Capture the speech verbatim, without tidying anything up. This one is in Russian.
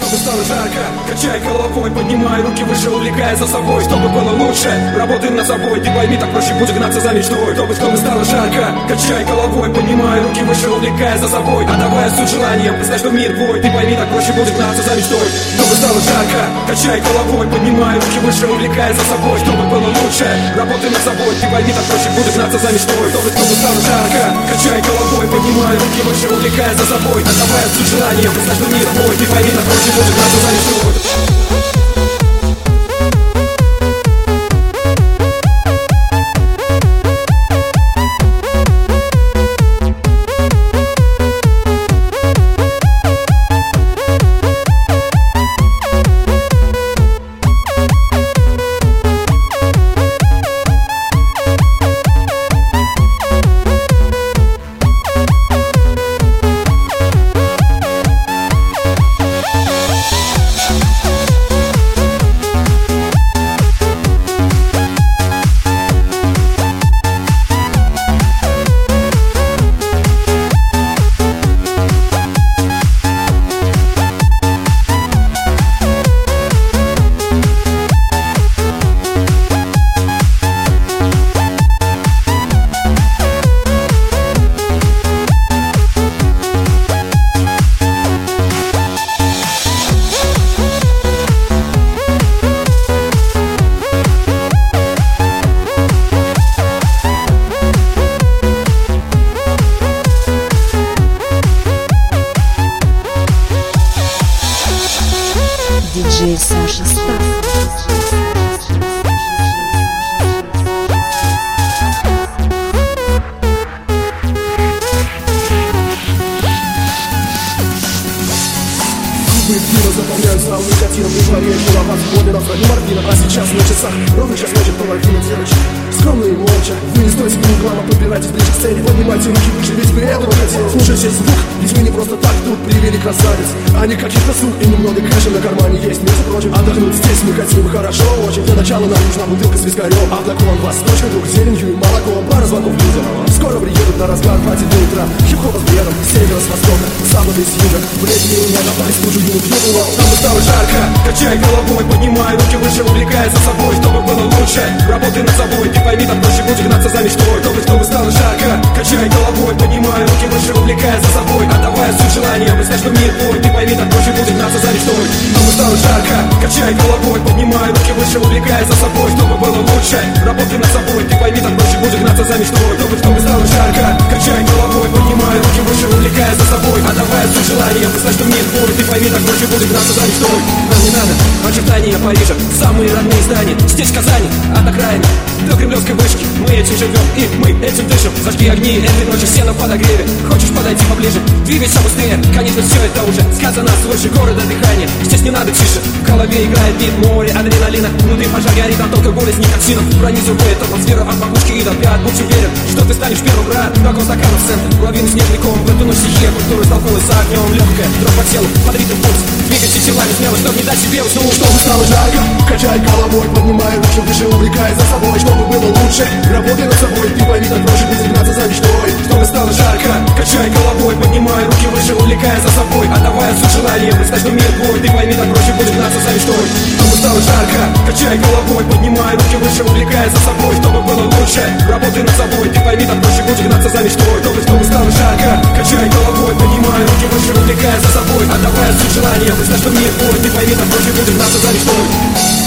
Чтобы стало жарко, качай головой, поднимай руки выше, увлекая за собой. Чтобы было лучше, работай над собой. Ты пойми, так проще будет гнаться за мечтой. Чтобы, чтобы стало жарко, качай головой, поднимай руки выше, увлекая за собой. Отдавая суть желаниям, знай, что мир твой. Ты пойми, так проще будет гнаться за мечтой. Чтобы стало жарко, качай головой, поднимай руки выше, увлекая за собой. Чтобы было лучше, работай над собой. Ты пойми, так проще будет гнаться за мечтой. Чтобы, чтобы стало жарко, качай головой, поднимай руки выше, увлекая за собой. Отдавая суть желаниям, знай, что мир твой. Ты пойми, так проще будет гнаться за мечтой. диджей Саша Стас. Заполняют зал никотином, не пареет голова входы на фраге морфина. А сейчас на часах ровно час ночи, половина девочек. Скромно и молча, вы не стойте по углам, а подбирайтесь ближе к сцене. Поднимайте руки выше, ведь вы этого хотели. Слушайте звук, ведь мы не просто так тут привели красавиц, а не каких-то сук и немного кэша на кармане есть. Между прочим, отдохнуть здесь мы хотим хорошо очень. Для начала нам нужна бутылка с вискарем, а наклон восточный друг зеленью и молоком. Пара звонков людям, скоро приедут на разгар пати до утра. Хип-хоп с бредом, с севера, с востока, с запада и с юга. Времени у меня напали стужу юных юных. Чтобы стало жарко, качай головой, поднимай руки выше, увлекая за собой. Чтобы было лучше, работай над собой. Ты пойми, так проще будет гнаться за мечтой. Чтобы, чтобы стало жарко, качай головой, поднимай руки выше, увлекая за собой. Отдавая суть желаниям, знай, что мир твой. Ты пойми, так проще будет гнаться за мечтой. Чтобы стало жарко, качай головой, поднимай руки выше, увлекая за собой. Чтобы было лучше, работай над собой. Ты пойми, так проще будет гнаться за мечтой. Чтобы, чтобы стало жарко, качай головой, поднимай руки выше, увлекая за собой. Отдавая суть желаниям, знай, что мир твой. Ты пойми, так проще будет гнаться за мечтой. Нам не надо очертания Парижа, самые родные здания здесь, в Казани, от окраины до кремлевской вышки. Мы этим живем и мы этим дышим. Зажги огни этой ночи, все на подогреве. Хочешь подойти поближе, двигайся быстрее. Конечно, все это уже сказано свыше. Города дыхания, здесь не надо тише. В голове играет бит, море адреналина. Внутри пожар горит от алкоголя с никотином. Пронизывает атмосферу от макушки и до пят. Будь уверен, что ты станешь первым, брат. Как он стакан в центр, лавины снежный ком. В эту ночь стихия культуры столкнулась с огнем. Легкая, дрожь по телу, под ритм пульс. Двигайся телами смело, чтобы не дать себе уснуть. Чтобы стало жарко, качай головой, поднимай руки выше, увлекая за собой. Чтобы было лучше, работай над собой. Ты пойми, так проще будет гнаться за мечтой. Чтобы стало жарко, качай головой, поднимай руки выше, увлекая за собой. Отдавая суть желаниям, знай, что мир твой. Ты пойми, так проще будет гнаться за мечтой. Чтобы стало жарко, качай головой, поднимай руки выше, увлекая за собой. Чтобы было лучше, работай над собой. Ты пойми, так проще будет гнаться за мечтой. Чтобы, чтобы стало жарко, качай головой, поднимай руки выше, увлекая за собой. Отдавая суть желаниям, знай, что мир твой. Ты пойми, так проще будет гнаться за мечтой.